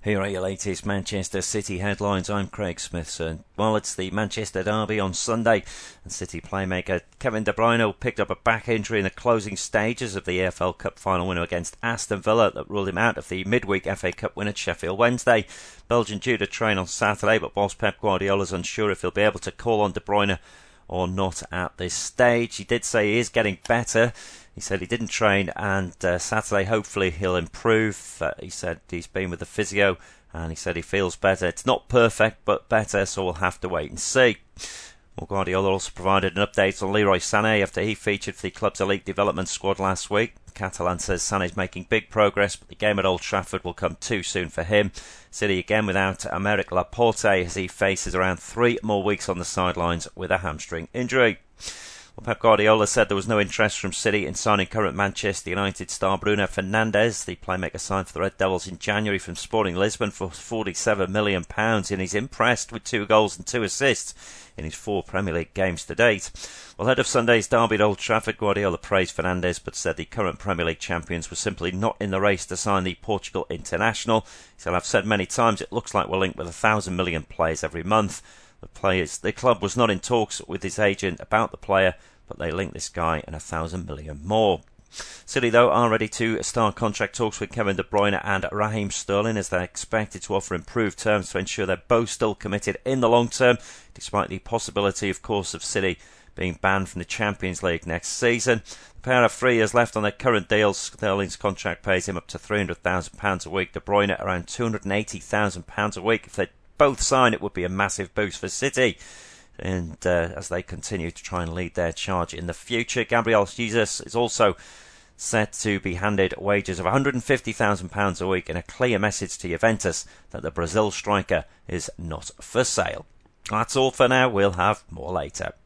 Here are your latest Manchester City headlines. I'm Craig Smithson. Well, it's the Manchester derby on Sunday, and City playmaker Kevin De Bruyne picked up a back injury in the closing stages of the EFL Cup final winner against Aston Villa that ruled him out of the midweek FA Cup win at Sheffield Wednesday. Belgian due to train on Saturday, but boss Pep Guardiola's unsure if he'll be able to call on De Bruyne or not at this stage. He did say he is getting better. He said he didn't train, and Saturday hopefully he'll improve. He said he's been with the physio, and he said he feels better. It's not perfect, but better, so we'll have to wait and see. Well, Guardiola also provided an update on Leroy Sané after he featured for the club's elite development squad last week. Catalan says Sané's making big progress, but the game at Old Trafford will come too soon for him. City again without Aymeric Laporte as he faces around 3 more weeks on the sidelines with a hamstring injury. Well, Pep Guardiola said there was no interest from City in signing current Manchester United star Bruno Fernandes. The playmaker signed for the Red Devils in January from Sporting Lisbon for £47 million, and he's impressed with 2 goals and 2 assists in his 4 Premier League games to date. Well, ahead of Sunday's derby at Old Trafford, Guardiola praised Fernandes but said the current Premier League champions were simply not in the race to sign the Portugal international. He said, "I've said many times it looks like we're linked with 1,000 million players every month. The club was not in talks with his agent about the player, but they linked this guy and 1,000 million more." City, though, are ready to start contract talks with Kevin De Bruyne and Raheem Sterling, as they're expected to offer improved terms to ensure they're both still committed in the long term, despite the possibility, of course, of City being banned from the Champions League next season. The pair have 3 years left on their current deals. Sterling's contract pays him up to £300,000 a week, De Bruyne around £280,000 a week. If they both sign, it would be a massive boost for City, and as they continue to try and lead their charge in the future. Gabriel Jesus is also set to be handed wages of £150,000 a week, in a clear message to Juventus that the Brazil striker is not for sale. That's all for now. We'll have more later.